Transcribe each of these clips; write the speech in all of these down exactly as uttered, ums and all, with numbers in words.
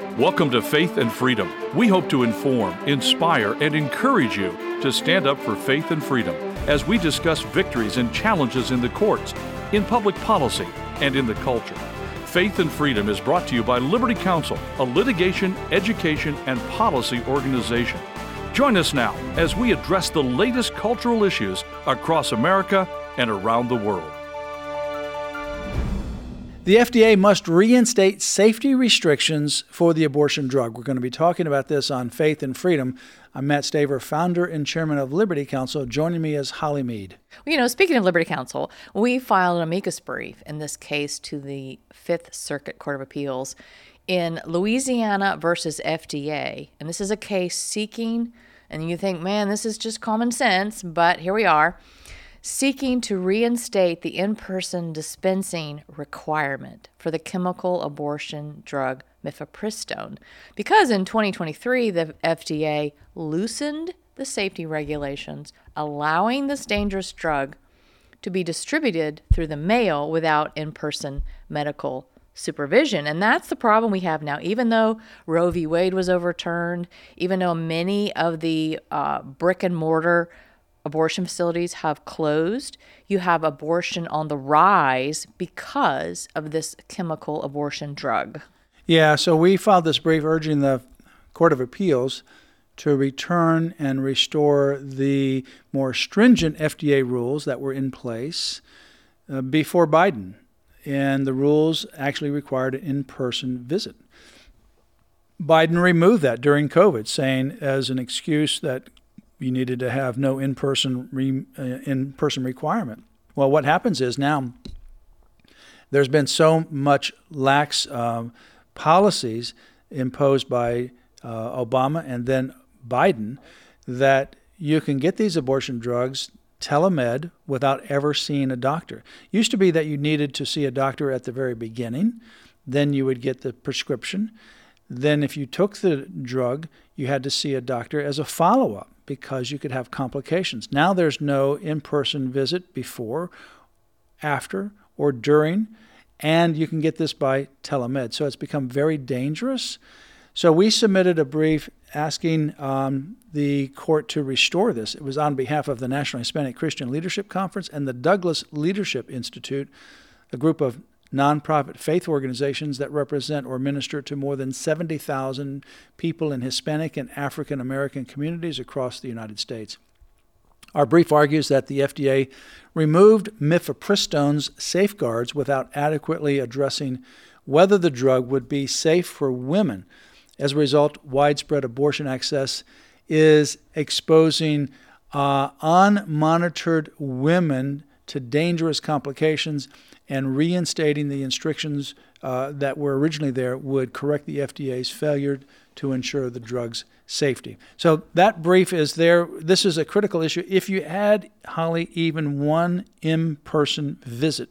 Welcome to Faith and Freedom. We hope to inform, inspire, and encourage you to stand up for faith and freedom as we discuss victories and challenges in the courts, in public policy, and in the culture. Faith and Freedom is brought to you by Liberty Counsel, a litigation, education, and policy organization. Join us now as we address the latest cultural issues across America and around the world. The F D A must reinstate safety restrictions for the abortion drug. We're going to be talking about this on Faith and Freedom. I'm Matt Staver, founder and chairman of Liberty Counsel. Joining me is Holly Mead. Well, you know, speaking of Liberty Counsel, we filed an amicus brief in this case to the Fifth Circuit Court of Appeals in Louisiana versus F D A. And this is a case seeking, and you think, man, this is just common sense, but here we are, seeking to reinstate the in-person dispensing requirement for the chemical abortion drug mifepristone. Because in twenty twenty-three, the F D A loosened the safety regulations, allowing this dangerous drug to be distributed through the mail without in-person medical supervision. And that's the problem we have now. Even though Roe v. Wade was overturned, even though many of the uh, brick and mortar abortion facilities have closed, you have abortion on the rise because of this chemical abortion drug. Yeah, so we filed this brief urging the Court of Appeals to return and restore the more stringent F D A rules that were in place uh, before Biden. And the rules actually required an in-person visit. Biden removed that during COVID, saying as an excuse that you needed to have no in-person re, uh, in-person requirement. Well, what happens is now there's been so much lax uh, policies imposed by uh, Obama and then Biden that you can get these abortion drugs telemed without ever seeing a doctor. Used to be that you needed to see a doctor at the very beginning, then you would get the prescription. Then if you took the drug, you had to see a doctor as a follow-up because you could have complications. Now there's no in-person visit before, after, or during, and you can get this by telemed. So it's become very dangerous. So we submitted a brief asking um, the court to restore this. It was on behalf of the National Hispanic Christian Leadership Conference and the Douglas Leadership Institute, a group of nonprofit faith organizations that represent or minister to more than seventy thousand people in Hispanic and African American communities across the United States. Our brief argues that the F D A removed mifepristone's safeguards without adequately addressing whether the drug would be safe for women. As a result, widespread abortion access is exposing uh, unmonitored women to dangerous complications, and reinstating the restrictions uh, that were originally there would correct the F D A's failure to ensure the drug's safety. So that brief is there. This is a critical issue. If you add, Holly, even one in-person visit,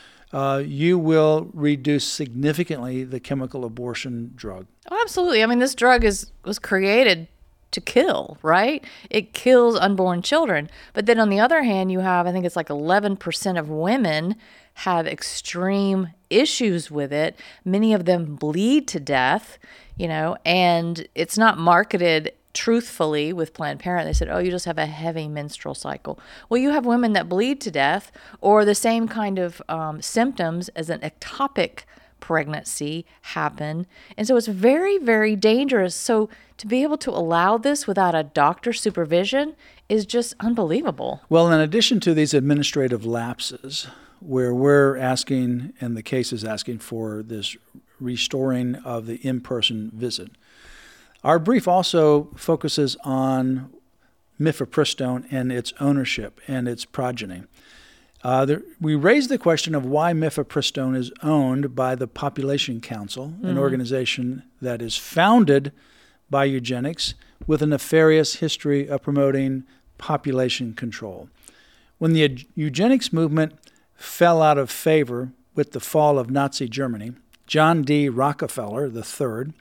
uh, you will reduce significantly the chemical abortion drug. Oh, absolutely. I mean, this drug is was created to kill, right? It kills unborn children. But then on the other hand, you have, I think it's like eleven percent of women have extreme issues with it. Many of them bleed to death, you know, and it's not marketed truthfully with Planned Parenthood. They said, oh, you just have a heavy menstrual cycle. Well, you have women that bleed to death or the same kind of um, symptoms as an ectopic pregnancy happen. And so it's very, very dangerous. So to be able to allow this without a doctor's supervision is just unbelievable. Well, in addition to these administrative lapses, where we're asking, and the case is asking for this restoring of the in-person visit, our brief also focuses on mifepristone and its ownership and its progeny. Uh, there, we raised the question of why mifepristone is owned by the Population Council, mm-hmm. an organization that is founded by eugenics with a nefarious history of promoting population control. When the eugenics movement fell out of favor with the fall of Nazi Germany, John D. Rockefeller the third,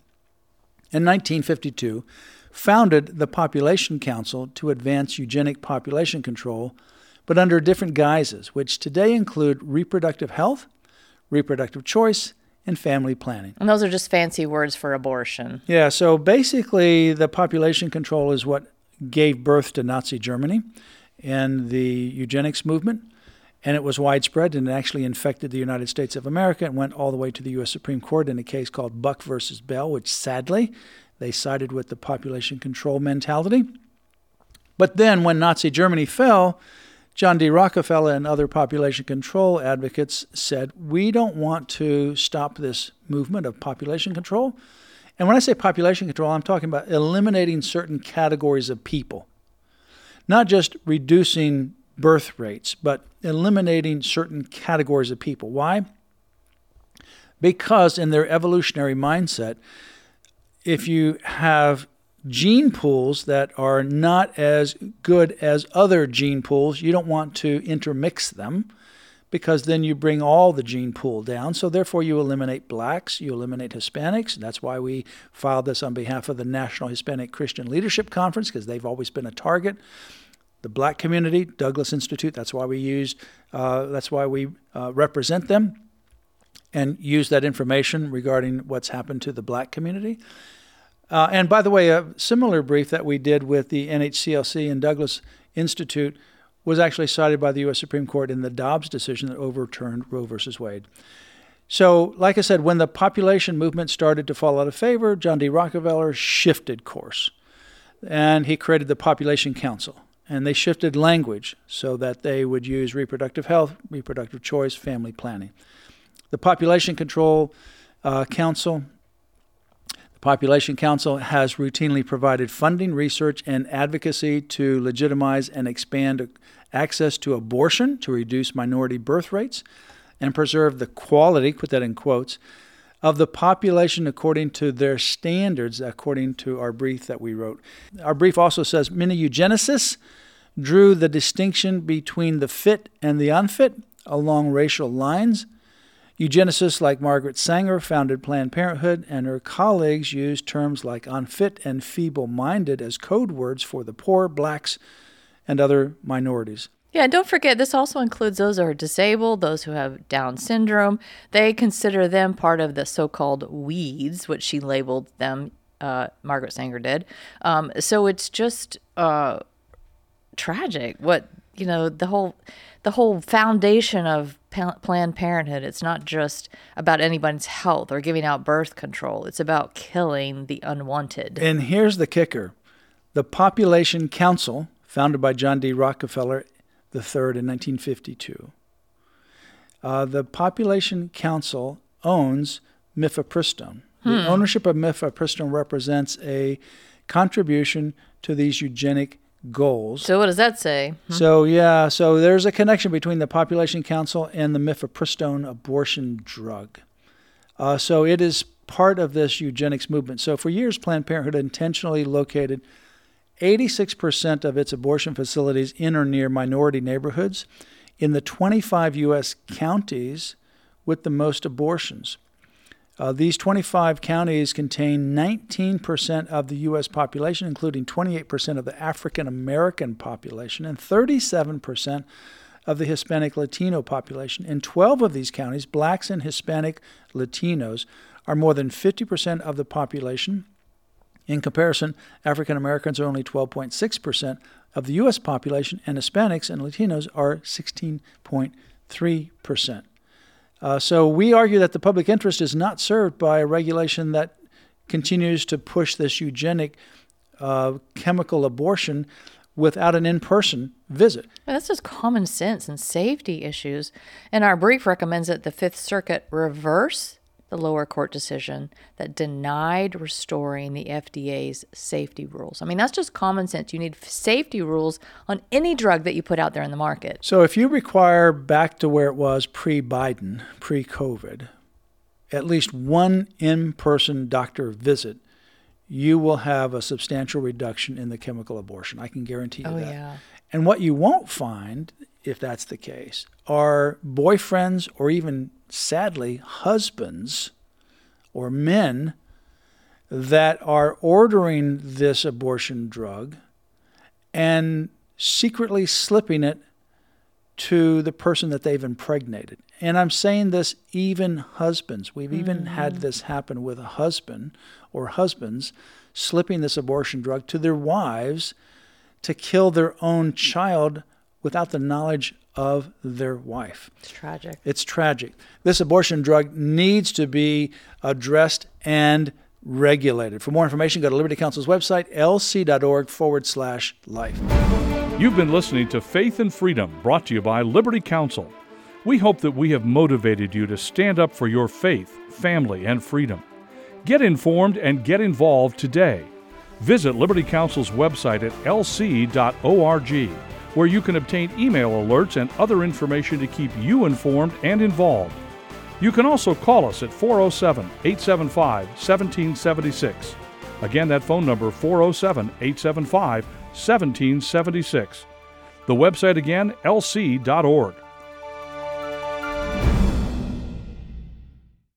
in nineteen fifty-two, founded the Population Council to advance eugenic population control, but under different guises, which today include reproductive health, reproductive choice, and family planning. And those are just fancy words for abortion. Yeah, so basically the population control is what gave birth to Nazi Germany and the eugenics movement. And it was widespread, and it actually infected the United States of America and went all the way to the U S Supreme Court in a case called Buck versus Bell, which sadly they sided with the population control mentality. But then when Nazi Germany fell, John D. Rockefeller and other population control advocates said, we don't want to stop this movement of population control. And when I say population control, I'm talking about eliminating certain categories of people, not just reducing birth rates, but eliminating certain categories of people. Why? Because in their evolutionary mindset, if you have gene pools that are not as good as other gene pools, you don't want to intermix them, because then you bring all the gene pool down. So therefore you eliminate blacks, you eliminate Hispanics. That's why we filed this on behalf of the National Hispanic Christian Leadership Conference, because they've always been a target. The black community, Douglas Institute, that's why we used, uh, that's why we uh, represent them and use that information regarding what's happened to the black community. Uh, and by the way, a similar brief that we did with the N H C L C and Douglas Institute was actually cited by the U S Supreme Court in the Dobbs decision that overturned Roe versus Wade. So, like I said, when the population movement started to fall out of favor, John D. Rockefeller shifted course, and he created the Population Council. And they shifted language so that they would use reproductive health, reproductive choice, family planning. The Population Control uh, Council, the Population Council has routinely provided funding, research, and advocacy to legitimize and expand access to abortion, to reduce minority birth rates, and preserve the quality, put that in quotes, of the population according to their standards, according to our brief that we wrote. Our brief also says many eugenicists drew the distinction between the fit and the unfit along racial lines. Eugenicists like Margaret Sanger founded Planned Parenthood, and her colleagues used terms like unfit and feeble-minded as code words for the poor, blacks, and other minorities. Yeah, and don't forget, this also includes those who are disabled, those who have Down syndrome. They consider them part of the so-called weeds, which she labeled them, uh, Margaret Sanger did. Um, so it's just uh, tragic what, you know, the whole the whole foundation of pa- Planned Parenthood. It's not just about anybody's health or giving out birth control. It's about killing the unwanted. And here's the kicker. The Population Council, founded by John D. Rockefeller the third in nineteen fifty-two. Uh, the Population Council owns mifepristone. Hmm. The ownership of mifepristone represents a contribution to these eugenic goals. So what does that say? Hmm. So yeah, so there's a connection between the Population Council and the mifepristone abortion drug. Uh, so it is part of this eugenics movement. So for years, Planned Parenthood intentionally located eighty-six percent of its abortion facilities in or near minority neighborhoods in the twenty-five U S counties with the most abortions. Uh, these twenty-five counties contain nineteen percent of the U S population, including twenty-eight percent of the African American population and thirty-seven percent of the Hispanic Latino population. In twelve of these counties, blacks and Hispanic Latinos are more than fifty percent of the population. In comparison, African Americans are only twelve point six percent of the U S population, and Hispanics and Latinos are sixteen point three percent. Uh, so we argue that the public interest is not served by a regulation that continues to push this eugenic uh, chemical abortion without an in-person visit. Well, that's just common sense and safety issues. And our brief recommends that the Fifth Circuit reverse the lower court decision that denied restoring the F D A's safety rules. I mean, that's just common sense. You need safety rules on any drug that you put out there in the market. So if you require back to where it was pre-Biden, pre-COVID, at least one in-person doctor visit, you will have a substantial reduction in the chemical abortion. I can guarantee you oh, that. Yeah. And what you won't find, if that's the case, are boyfriends or even, sadly, husbands or men that are ordering this abortion drug and secretly slipping it to the person that they've impregnated. and I'm saying this, even husbands. We've even mm-hmm. had this happen with a husband or husbands slipping this abortion drug to their wives to kill their own child without the knowledge of their wife. It's tragic. It's tragic. This abortion drug needs to be addressed and regulated. For more information, go to Liberty Counsel's website, lc.org forward slash life. You've been listening to Faith and Freedom, brought to you by Liberty Counsel. We hope that we have motivated you to stand up for your faith, family, and freedom. Get informed and get involved today. Visit Liberty Counsel's website at l c dot org, where you can obtain email alerts and other information to keep you informed and involved. You can also call us at four oh seven, eight seven five, one seven seven six. Again, that phone number, four oh seven, eight seven five, one seven seven six. The website again, l c dot org.